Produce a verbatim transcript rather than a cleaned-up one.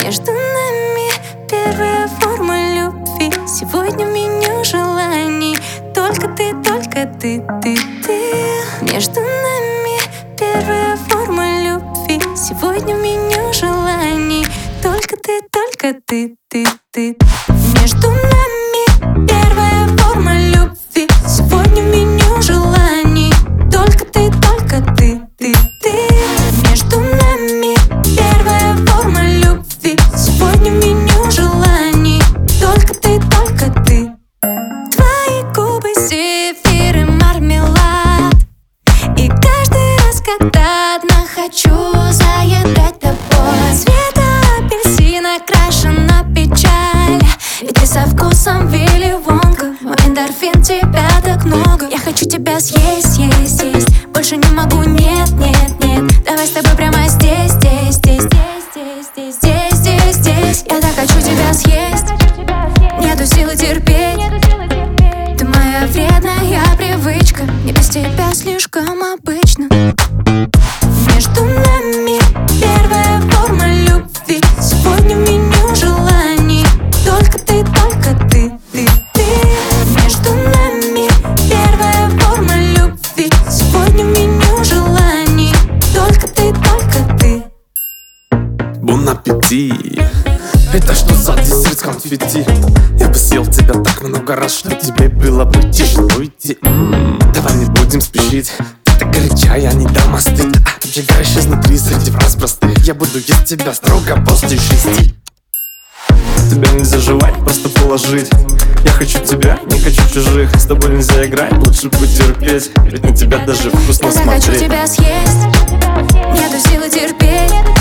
Между нами первая форма любви. Сегодня в меню желаний только ты, только ты, ты, ты. Между нами первая форма любви. Сегодня в меню желаний только ты, только ты, ты, ты. Между нами первая форма любви. Сегодня в меню желаний только ты, только ты, ты, ты. Между нами первая форма любви. Сегодня в меню желаний только ты, только ты. Твои губы зефир и мармелад. И каждый раз, когда одна хочу заедать тобой. Цвета апельсина крашена печаль. Ведь ты со вкусом Вилли Вонка. Мой эндорфин, тебя так много. Я хочу тебя съесть, съесть, съесть. Больше не могу, нет, нет, нет. Давай с тобой прямо здесь, здесь, здесь, здесь, здесь, здесь, здесь, здесь. Я так хочу тебя съесть. Нету силы терпеть. Ты моя вредная привычка. Мне без тебя слишком обычно. Между нами первая форма любви. Сегодня в меню желаний только ты, только ты, ты, ты. Между нами первая форма любви. Сегодня в меню желаний только ты, только ты. Бон аппетит. Это что за десерт с конфетти? Я бы съел тебя так много раз, что тебе было бы тяжело уйти. М-м, давай не будем спешить. Ты так горячая, не дам остыть. А, обжигаешь изнутри среди фраз простых. Я буду есть тебя строго после шести. Тебя нельзя жевать, просто положить. Я хочу тебя, не хочу чужих. С тобой нельзя играть, лучше потерпеть. Ведь на тебя даже вкусно Я так смотреть. хочу тебя съесть. Нету силы терпеть.